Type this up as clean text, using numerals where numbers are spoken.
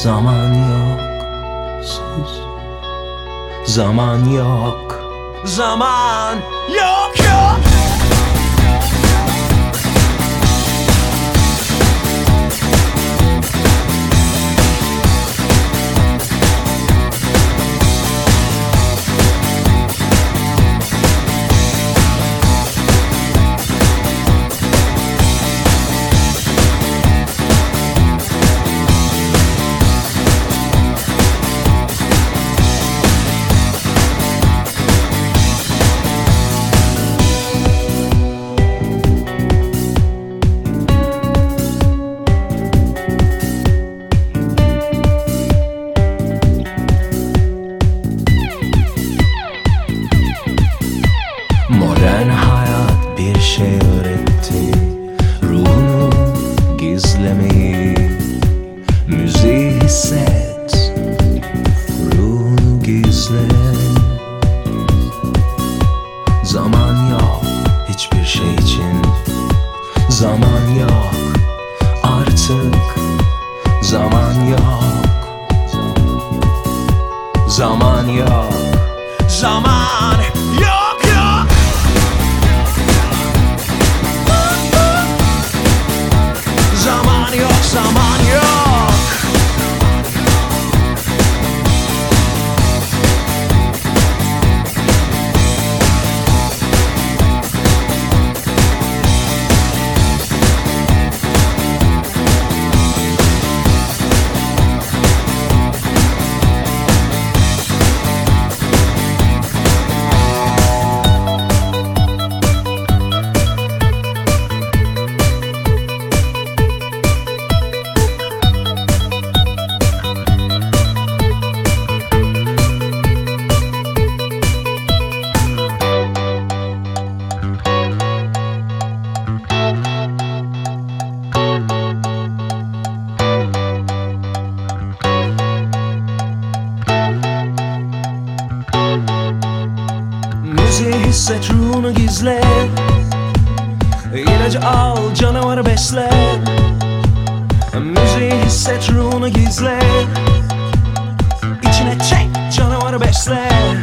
Zaman yok, sus. Zaman yok. Zaman yok yok. Modern hayat bir şey öğretti, ruhunu gizlemeyi. Müziği hisset, ruhunu gizle. Zaman yok hiçbir şey için. Zaman yok artık. Zaman yok. Zaman yok. Zaman yok yok. Zaman yok, zaman yok. Müziği hisset, ruhunu gizle. İlacı al, canavarı besle. Müziği hisset, ruhunu gizle. İçine çek, canavarı besle.